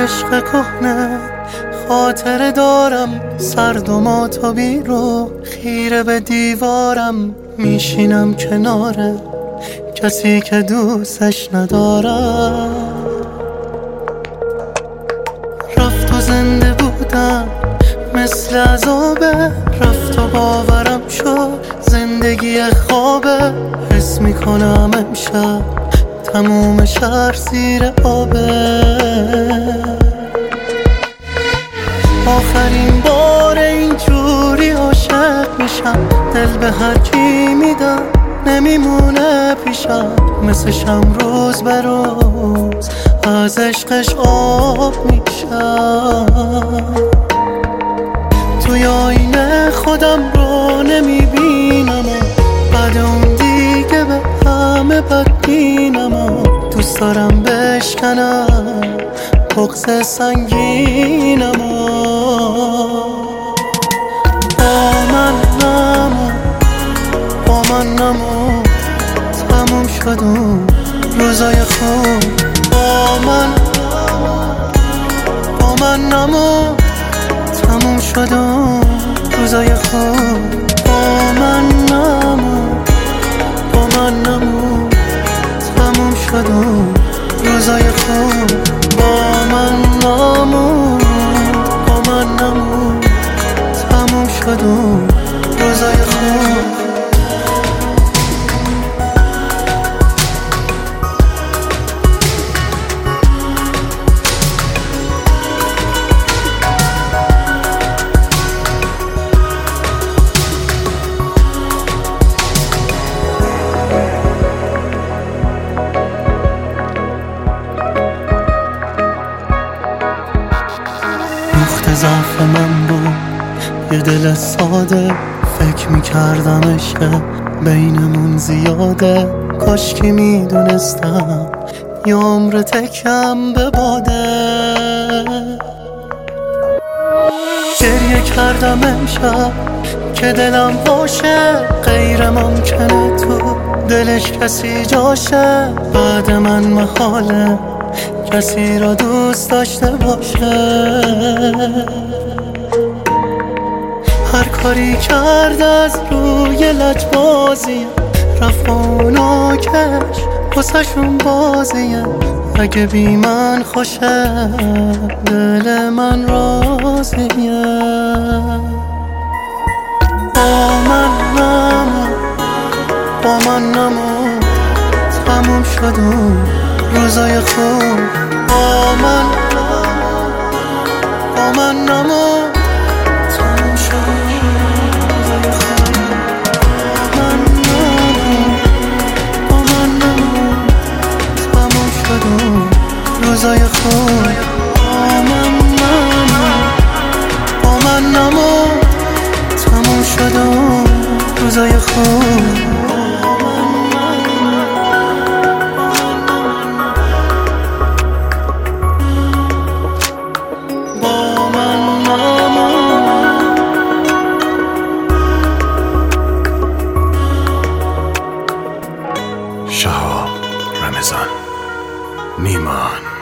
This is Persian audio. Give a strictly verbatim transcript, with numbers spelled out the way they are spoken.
عشق کهنه خاطره دارم، سرد و ماتابی رو خیره به دیوارم. میشینم کناره کسی که دوستش ندارم. رفت و زنده بودم مثل عذابه، رفت و باورم شد زندگی خوابه. حس میکنم امشب تموم شهر زیر آبه. آخرین بار اینجوری عاشق میشم، دل به هر کی میدم نمیمونه پیشم. مثل شم روز به روز از عشقش آب میشم. توی آینه خودم رو نمیبینم و بعد اون دیگه به همه بدبینم و دوست دارم بشکنم بغض سنگینم و با من نمون، با من نمون، تموم شد اون روزای خوب. با من با من نمون، تموم شد اون روزای خوب. با من نمون، با من نمون، تموم شد اون روزای خوب. با من نمون، با من نمون، تموم شد اون روزای خوب. نقطه ضعف من بود یه دل ساده، فکر میکردم عشق بینمون زیاده. کاش که میدونستم یه عمر تکم به باده. گریه کردم امشب که دلم باشه، غیر ممکنه تو دلش کسی جاشه. بعد من محاله کسی را دوست داشته باشه. هر کاری کرد از روی لجبازیه، رفت اونا کش واسه‌شون بازیه. اگه بی من خوشه دل من راضیه. با من نمون، با من نمون، تموم شد اون روزای خوب. با من با من نمون، تموم شد روزای خوب. با من نمون، با من نمون، تموم شد روزای خوب. با من نمون، با من نمون، تموم شد روزای خوب. شهاب رمضان نیمان.